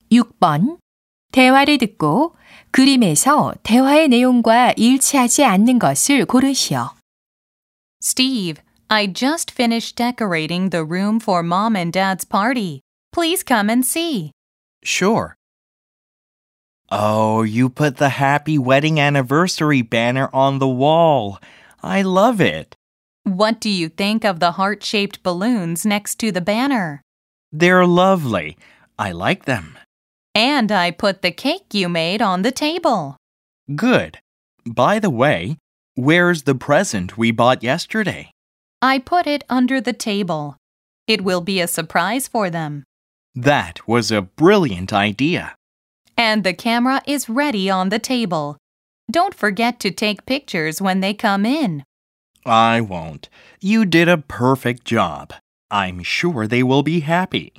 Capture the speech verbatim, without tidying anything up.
육 번. 대화를 듣고 그림에서 대화의 내용과 일치하지 않는 것을 고르시오. Steve, I just finished decorating the room for Mom and Dad's party. Please come and see. Sure. Oh, you put the happy wedding anniversary banner on the wall. I love it. What do you think of the heart-shaped balloons next to the banner? They're lovely. I like them. And I put the cake you made on the table. Good. By the way, where's the present we bought yesterday? I put it under the table. It will be a surprise for them. That was a brilliant idea. And the camera is ready on the table. Don't forget to take pictures when they come in. I won't. You did a perfect job. I'm sure they will be happy.